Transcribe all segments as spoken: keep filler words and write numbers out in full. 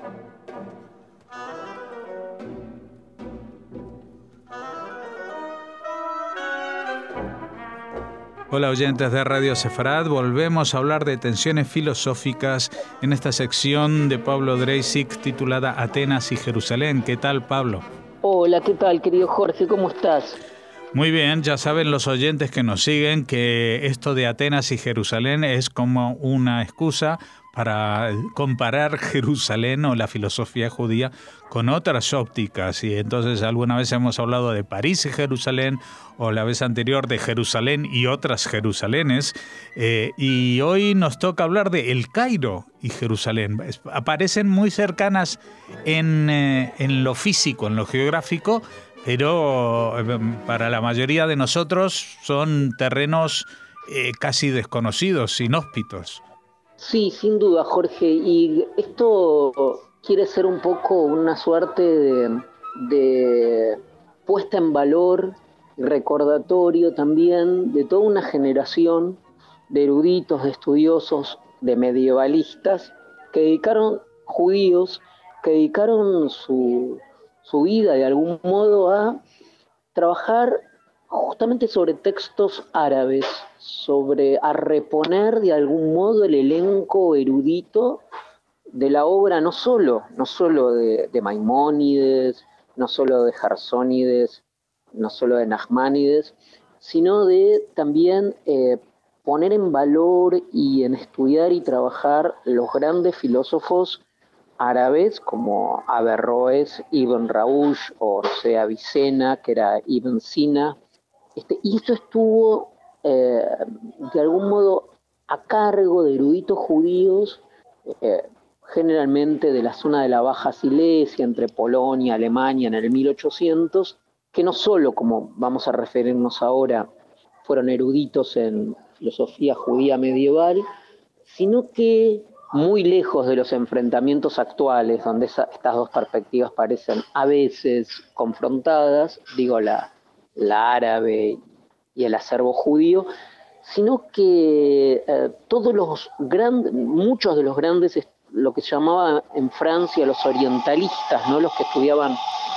Hola oyentes de Radio Sefarad, volvemos a hablar de tensiones filosóficas en esta sección de Pablo Dreisig titulada Atenas y Jerusalén. ¿Qué tal, Pablo? Hola, ¿qué tal, querido Jorge? ¿Cómo estás? Muy bien, ya saben los oyentes que nos siguen que esto de Atenas y Jerusalén es como una excusa para comparar Jerusalén o la filosofía judía con otras ópticas. Y entonces alguna vez hemos hablado de París y Jerusalén, o la vez anterior de Jerusalén y otras Jerusalenes. Eh, y hoy nos toca hablar de El Cairo y Jerusalén. Aparecen muy cercanas en, eh, en lo físico, en lo geográfico, pero para la mayoría de nosotros son terrenos eh, casi desconocidos, inhóspitos. Sí, sin duda, Jorge. Y esto quiere ser un poco una suerte de, de puesta en valor, recordatorio también de toda una generación de eruditos, de estudiosos, de medievalistas que dedicaron, judíos, que dedicaron su, su vida de algún modo a trabajar justamente sobre textos árabes, sobre a reponer de algún modo el elenco erudito de la obra, no solo, no solo de, de Maimónides, no solo de Gersónides, no solo de Nachmanides, sino de también eh, poner en valor y en estudiar y trabajar los grandes filósofos árabes como Averroes, Ibn Rushd, o sea, Avicena, que era Ibn Sina. Este, y esto estuvo eh, de algún modo a cargo de eruditos judíos, eh, generalmente de la zona de la Baja Silesia, entre Polonia y Alemania en el mil ochocientos, que no solo, como vamos a referirnos ahora, fueron eruditos en filosofía judía medieval, sino que muy lejos de los enfrentamientos actuales, donde esa, estas dos perspectivas parecen a veces confrontadas, digo la, la árabe y el acervo judío, sino que eh, todos los grandes, muchos de los grandes, lo que se llamaba en Francia los orientalistas, ¿no? Los que estudiaban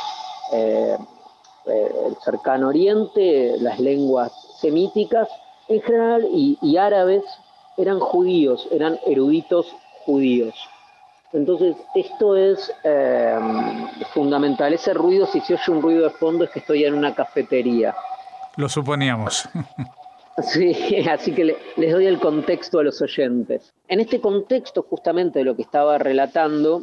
eh, eh, el cercano oriente, las lenguas semíticas en general y, y árabes, eran judíos, eran eruditos judíos. Entonces, esto es eh, fundamental. Ese ruido, si se oye un ruido de fondo, es que estoy en una cafetería. Lo suponíamos. Sí, así que le, les doy el contexto a los oyentes. En este contexto, justamente de lo que estaba relatando,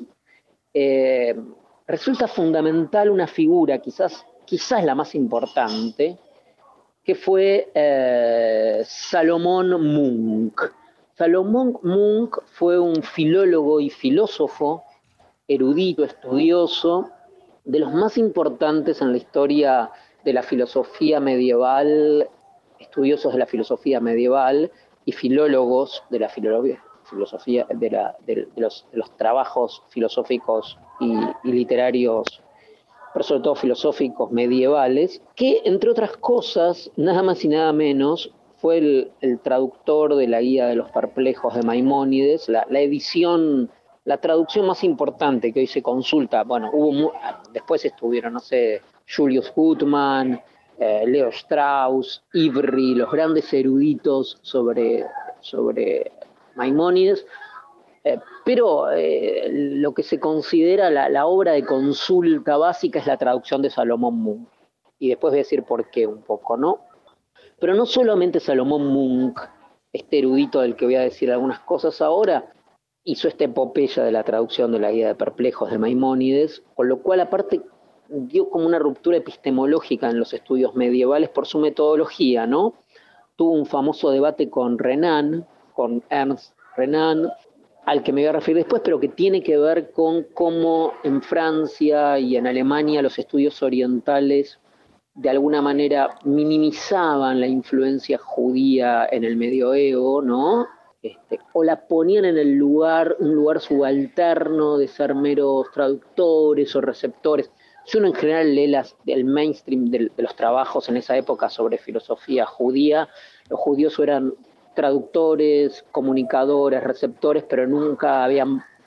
eh, resulta fundamental una figura, quizás, quizás la más importante, que fue eh, Salomón Munk. Salomón Munk fue un filólogo y filósofo, erudito, estudioso, de los más importantes en la historia de la filosofía medieval, estudiosos de la filosofía medieval y filólogos de la filosofía, de, la, de, de, los, de los trabajos filosóficos y, y literarios, pero sobre todo filosóficos medievales, que entre otras cosas, nada más y nada menos, fue el, el traductor de la Guía de los Perplejos de Maimónides, la, la edición, la traducción más importante que hoy se consulta. Bueno, hubo después estuvieron, no sé, Julius Gutmann, eh, Leo Strauss, Ivry, los grandes eruditos sobre, sobre Maimónides, eh, pero eh, lo que se considera la, la obra de consulta básica es la traducción de Salomón Munk. Y después voy a decir por qué un poco, ¿no? Pero no solamente Salomón Munk, este erudito del que voy a decir algunas cosas ahora, hizo esta epopeya de la traducción de la Guía de Perplejos de Maimónides, con lo cual aparte dio como una ruptura epistemológica en los estudios medievales por su metodología, ¿no? Tuvo un famoso debate con Renan, con Ernst Renan, al que me voy a referir después, pero que tiene que ver con cómo en Francia y en Alemania los estudios orientales de alguna manera minimizaban la influencia judía en el medioevo, ¿no? Este, o la ponían en el lugar, un lugar subalterno de ser meros traductores o receptores. Si uno en general lee las, el mainstream de, de los trabajos en esa época sobre filosofía judía, los judíos eran traductores, comunicadores, receptores, pero nunca habían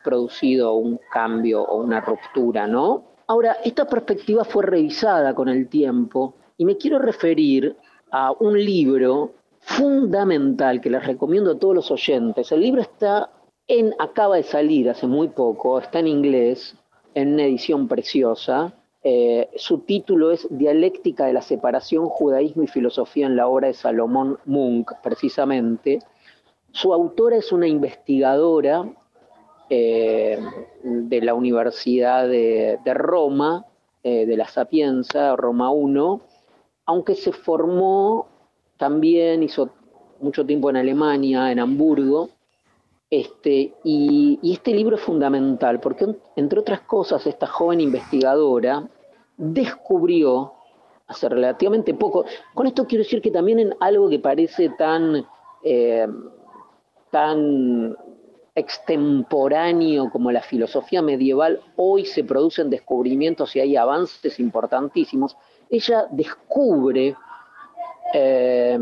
producido un cambio o una ruptura, ¿no? Ahora, esta perspectiva fue revisada con el tiempo y me quiero referir a un libro fundamental que les recomiendo a todos los oyentes. El libro está en, acaba de salir hace muy poco, está en inglés, en una edición preciosa. Eh, su título es Dialéctica de la separación, judaísmo y filosofía en la obra de Salomón Munk, precisamente. Su autora es una investigadora eh, de la Universidad de, de Roma, eh, de la Sapienza, Roma uno, aunque se formó también, hizo mucho tiempo en Alemania, en Hamburgo, este, y, y este libro es fundamental porque, entre otras cosas, esta joven investigadora descubrió hace relativamente poco, con esto quiero decir que también en algo que parece tan, eh, tan extemporáneo como la filosofía medieval, hoy se producen descubrimientos y hay avances importantísimos. Ella descubre eh,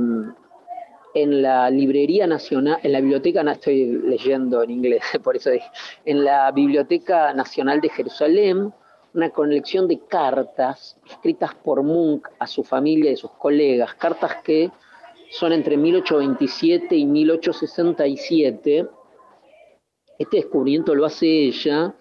en la librería nacional, en la biblioteca, estoy leyendo en inglés, por eso dije, en la Biblioteca Nacional de Jerusalén, una colección de cartas escritas por Munk a su familia y sus colegas, cartas que son entre mil ochocientos veintisiete y mil ochocientos sesenta y siete. Este descubrimiento lo hace ella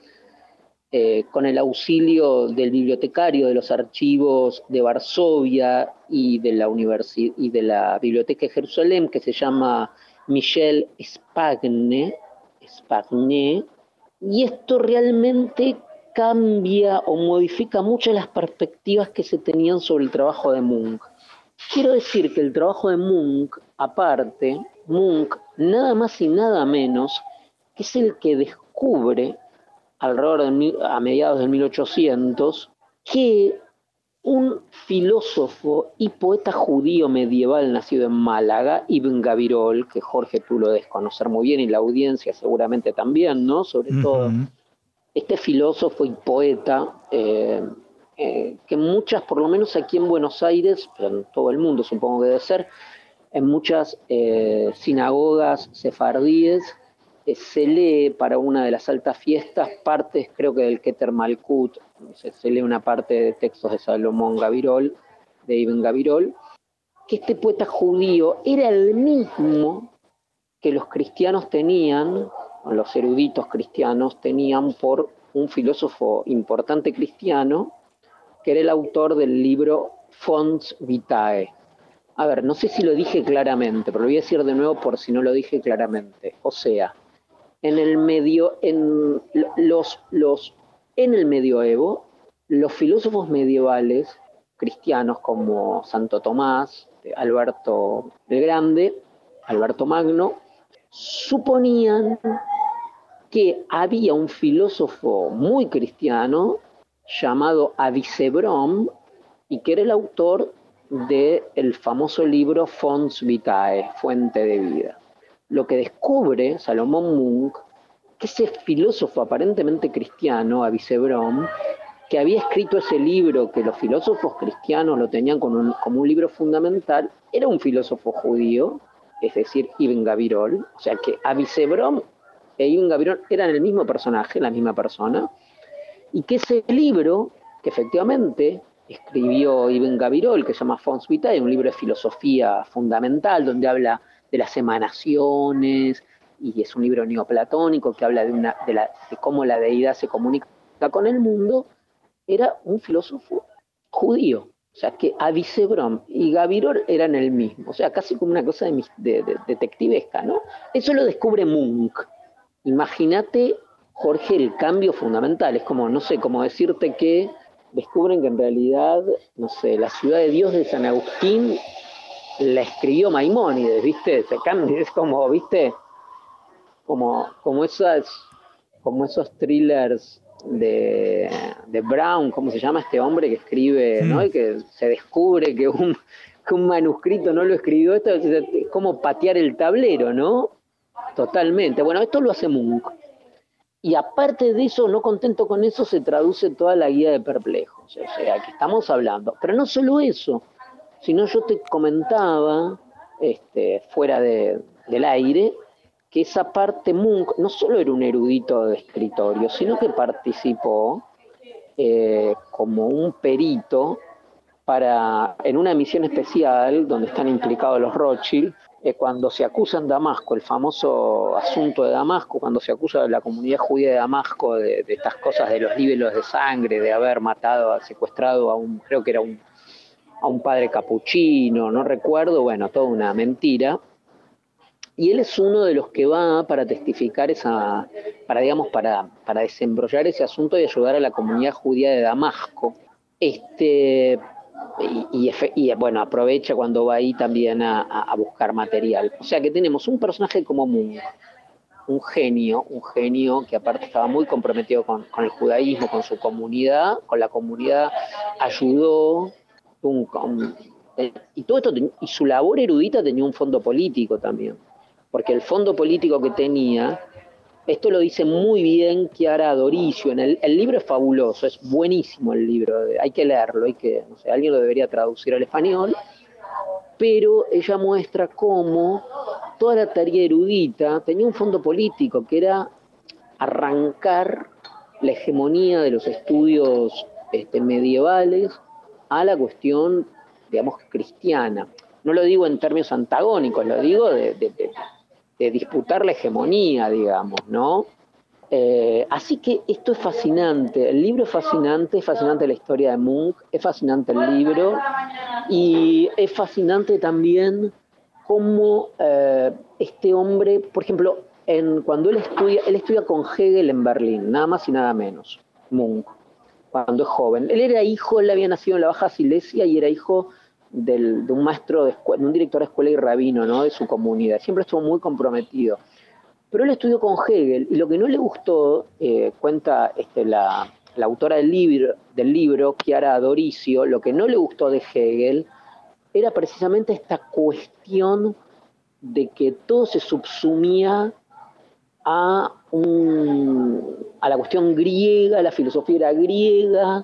eh, con el auxilio del bibliotecario de los archivos de Varsovia y de la universi- y de la Biblioteca de Jerusalén, que se llama Michel Spagne, Spagne, y esto realmente cambia o modifica muchas de las perspectivas que se tenían sobre el trabajo de Munk. Quiero decir que el trabajo de Munk, aparte, Munk, nada más y nada menos, que es el que descubre, alrededor de mil, a mediados del mil ochocientos, que un filósofo y poeta judío medieval nacido en Málaga, Ibn Gabirol, que Jorge tú lo debes conocer muy bien y la audiencia seguramente también, ¿no? Sobre uh-huh. todo este filósofo y poeta, eh, eh, que muchas, por lo menos aquí en Buenos Aires, pero en todo el mundo supongo que debe ser, en muchas eh, sinagogas sefardíes, eh, se lee para una de las altas fiestas partes, creo que del Keter Malkut, se, se lee una parte de textos de Salomón Gabirol, de Ibn Gabirol, que este poeta judío era el mismo que los cristianos tenían, los eruditos cristianos tenían por un filósofo importante cristiano, que era el autor del libro Fons Vitae. A ver, no sé si lo dije claramente, pero lo voy a decir de nuevo por si no lo dije claramente. O sea, en el medio, en los, los, en el medioevo, los filósofos medievales cristianos como Santo Tomás, Alberto el Grande, Alberto Magno, suponían que había un filósofo muy cristiano llamado Avicebron y que era el autor del famoso libro Fons Vitae, Fuente de Vida. Lo que descubre Salomón Munk, que ese filósofo aparentemente cristiano, Avicebron, que había escrito ese libro que los filósofos cristianos lo tenían como un, como un libro fundamental, era un filósofo judío, es decir, Ibn Gabirol, o sea que Avicebron e Ibn Gabirol eran el mismo personaje, la misma persona, y que ese libro, que efectivamente escribió Ibn Gabirol, que se llama Fons Vitae, un libro de filosofía fundamental, donde habla de las emanaciones, y es un libro neoplatónico que habla de, una, de, la, de cómo la deidad se comunica con el mundo, era un filósofo judío. O sea, que Avicebron y Gabirol eran el mismo. O sea, casi como una cosa de, de, de detectivesca, ¿no? Eso lo descubre Munk. Imagínate, Jorge, el cambio fundamental. Es como, no sé, como decirte que descubren que en realidad, no sé, la ciudad de Dios de San Agustín la escribió Maimónides, ¿viste? Se cambia, es como, ¿viste? Como, como, esas, como esos thrillers de, de Brown, ¿cómo se llama este hombre que escribe, mm. ¿no? Y que se descubre que un, que un manuscrito no lo escribió, esto es, es como patear el tablero, ¿no? Totalmente. Bueno, esto lo hace Munk. Y aparte de eso, no contento con eso, se traduce toda la guía de perplejos. O sea, que estamos hablando. Pero no solo eso, sino yo te comentaba, este, fuera de, del aire, que esa parte Munch no solo era un erudito de escritorio, sino que participó eh, como un perito para, en una misión especial donde están implicados los Rothschild, eh, cuando se acusa en Damasco, el famoso asunto de Damasco, cuando se acusa a la comunidad judía de Damasco de, de estas cosas de los libelos de sangre, de haber matado, secuestrado a un, creo que era un, a un padre capuchino, no recuerdo, bueno, toda una mentira. Y él es uno de los que va para testificar esa, para digamos, para, para desembrollar ese asunto y ayudar a la comunidad judía de Damasco. Este, y, y, y bueno, aprovecha cuando va ahí también a, a buscar material. O sea que tenemos un personaje como Munch, un genio, un genio que aparte estaba muy comprometido con, con el judaísmo, con su comunidad, con la comunidad, ayudó, un, un, y todo esto, y su labor erudita tenía un fondo político también. Porque el fondo político que tenía, esto lo dice muy bien Chiara Doricio, en el, el libro es fabuloso, es buenísimo el libro, hay que leerlo, hay que, no sé, alguien lo debería traducir al español, pero ella muestra cómo toda la tarea erudita tenía un fondo político, que era arrancar la hegemonía de los estudios este, medievales a la cuestión, digamos, cristiana. No lo digo en términos antagónicos, lo digo de, de, de de disputar la hegemonía, digamos, ¿no? Eh, así que esto es fascinante, el libro es fascinante, es fascinante la historia de Munch, es fascinante el libro, y es fascinante también cómo eh, este hombre, por ejemplo, en, cuando él estudia, él estudia con Hegel en Berlín, nada más y nada menos, Munch, cuando es joven. Él era hijo, él había nacido en la Baja Silesia y era hijo Del, de un maestro, de, escuela, de un director de escuela y rabino, ¿no? De su comunidad. Siempre estuvo muy comprometido. Pero él estudió con Hegel y lo que no le gustó, eh, cuenta este, la, la autora del libro, del libro, Chiara Doricio, lo que no le gustó de Hegel era precisamente esta cuestión de que todo se subsumía a, un, a la cuestión griega, la filosofía era griega,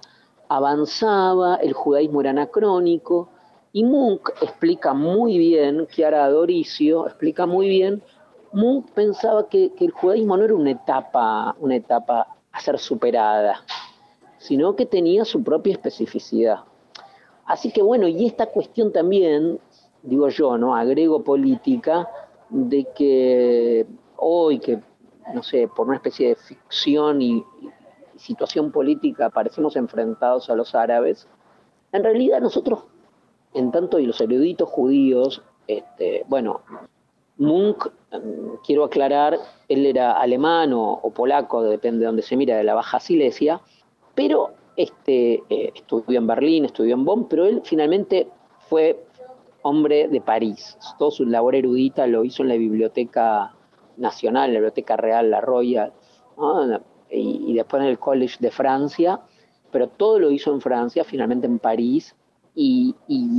avanzaba, el judaísmo era anacrónico. Y Munch explica muy bien, Chiara Doricio explica muy bien, Munch pensaba que, que el judaísmo no era una etapa, una etapa a ser superada, sino que tenía su propia especificidad. Así que bueno, y esta cuestión también, digo yo, ¿no? Agrego política, de que hoy que, no sé, por una especie de ficción y, y situación política parecemos enfrentados a los árabes, en realidad nosotros, en tanto y los eruditos judíos, este, bueno, Munch, quiero aclarar, él era alemán o, o polaco, depende de donde se mira, de la Baja Silesia, pero este, eh, estudió en Berlín, estudió en Bonn, pero él finalmente fue hombre de París. Toda su labor erudita lo hizo en la Biblioteca Nacional, la Biblioteca Real, la Royal, ¿no? y, y después en el College de Francia, pero todo lo hizo en Francia, finalmente en París. Y,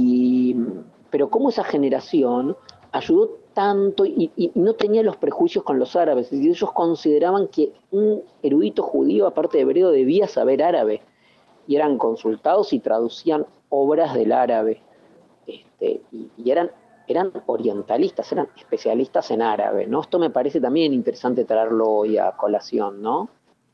y, pero cómo esa generación ayudó tanto y, y no tenía los prejuicios con los árabes, y ellos consideraban que un erudito judío, aparte de hebreo, debía saber árabe, y eran consultados y traducían obras del árabe, este, y, y eran, eran orientalistas, eran especialistas en árabe, ¿no? Esto me parece también interesante traerlo hoy a colación, ¿no?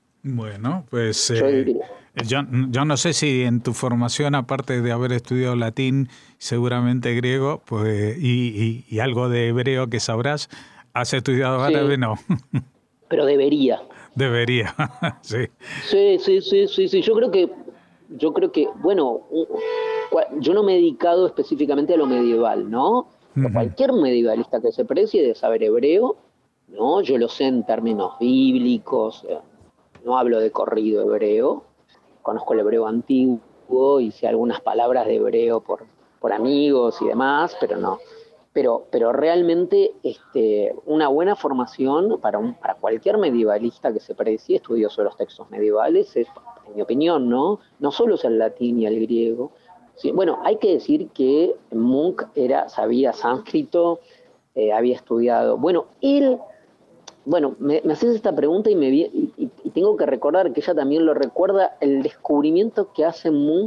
Bueno, pues eh, yo, yo no sé si en tu formación, aparte de haber estudiado latín, seguramente griego, pues y, y, y algo de hebreo que sabrás, ¿has estudiado sí, árabe? No. Pero debería. Debería, sí. Sí, sí, sí, sí, sí. Yo creo que, yo creo que, bueno, yo no me he dedicado específicamente a lo medieval, ¿no? Uh-huh. Cualquier medievalista que se precie de saber hebreo, ¿no? Yo lo sé en términos bíblicos. No hablo de corrido hebreo, conozco el hebreo antiguo y sé algunas palabras de hebreo por, por amigos y demás, pero no. Pero, pero realmente este, una buena formación para, un, para cualquier medievalista que se precie, estudioso de los textos medievales, es, en mi opinión, ¿no? No solo es el latín y el griego. Sí, bueno, hay que decir que Munch era, sabía sánscrito, eh, había estudiado. Bueno, él... Bueno, me, me haces esta pregunta y, me, y, y tengo que recordar que ella también lo recuerda, el descubrimiento que hace Munch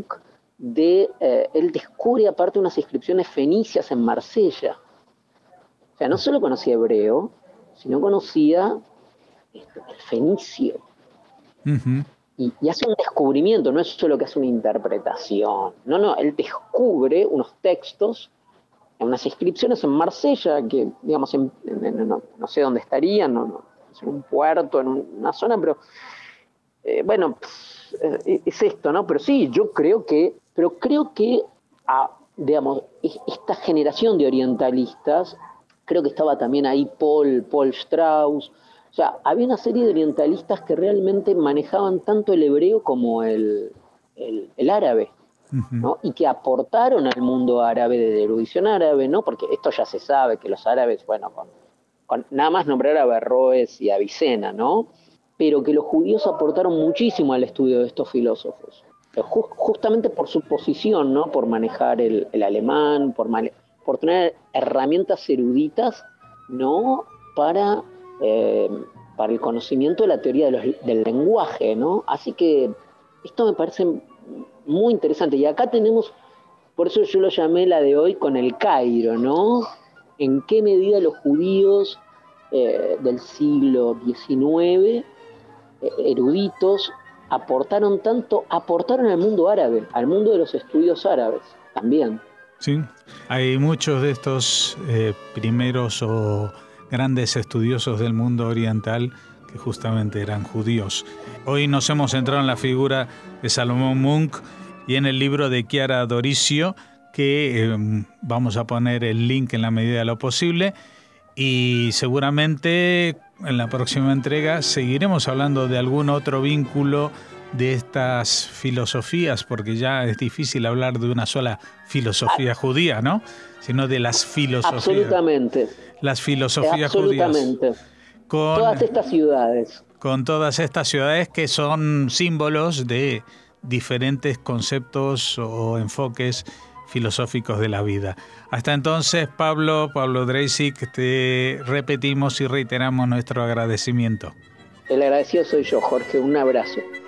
de, eh, él descubre aparte unas inscripciones fenicias en Marsella. O sea, no solo conocía hebreo, sino conocía este, el fenicio. Uh-huh. Y, y hace un descubrimiento, no es solo que hace una interpretación. No, no, él descubre unos textos, unas inscripciones en Marsella, que, digamos, en, en, en, no, no sé dónde estarían, no, no, en un puerto, en una zona, pero eh, bueno, es, es esto, ¿no? Pero sí, yo creo que, pero creo que, a, digamos, esta generación de orientalistas, creo que estaba también ahí Paul, Paul Strauss, o sea, había una serie de orientalistas que realmente manejaban tanto el hebreo como el, el, el árabe, ¿no? Y que aportaron al mundo árabe, de erudición árabe, ¿no? Porque esto ya se sabe, que los árabes, bueno, con, con nada más nombrar a Averroes y a Avicena, ¿no? Pero que los judíos aportaron muchísimo al estudio de estos filósofos, Just, justamente por su posición, ¿no? Por manejar el, el alemán, por, mane- por tener herramientas eruditas, ¿no? Para... Eh, para el conocimiento de la teoría de los, del lenguaje, ¿no? Así que esto me parece muy interesante. Y acá tenemos, por eso yo lo llamé la de hoy con el Cairo, ¿no? En qué medida los judíos eh, del siglo diecinueve, eh, eruditos, aportaron tanto, aportaron al mundo árabe, al mundo de los estudios árabes también. Sí, hay muchos de estos eh, primeros o grandes estudiosos del mundo oriental que justamente eran judíos. Hoy nos hemos centrado en la figura de Salomón Munk y en el libro de Chiara Doricio, que eh, vamos a poner el link en la medida de lo posible, y seguramente en la próxima entrega seguiremos hablando de algún otro vínculo de estas filosofías, porque ya es difícil hablar de una sola filosofía judía, ¿no? Sino de las filosofías. Absolutamente. Las filosofías Absolutamente. judías. Con todas estas ciudades. Con todas estas ciudades que son símbolos de diferentes conceptos o enfoques filosóficos de la vida. Hasta entonces, Pablo, Pablo Dreisig, te repetimos y reiteramos nuestro agradecimiento. El agradecido soy yo, Jorge. Un abrazo.